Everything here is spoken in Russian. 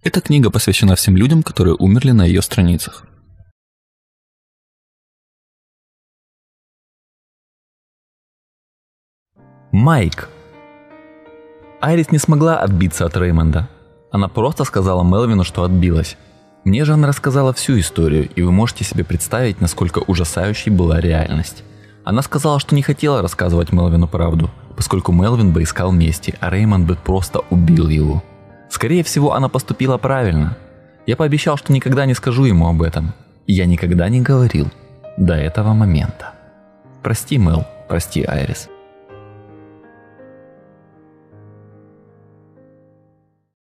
Эта книга посвящена всем людям, которые умерли на ее страницах. Майк. Айрис не смогла отбиться от Реймонда. Она просто сказала Мелвину, что отбилась. Мне же она рассказала всю историю, и вы можете себе представить, насколько ужасающей была реальность. Она сказала, что не хотела рассказывать Мелвину правду, поскольку Мелвин бы искал мести, а Реймонд бы просто убил его. Скорее всего, она поступила правильно. Я пообещал, что никогда не скажу ему об этом. И я никогда не говорил до этого момента. Прости, Мел, прости, Айрис.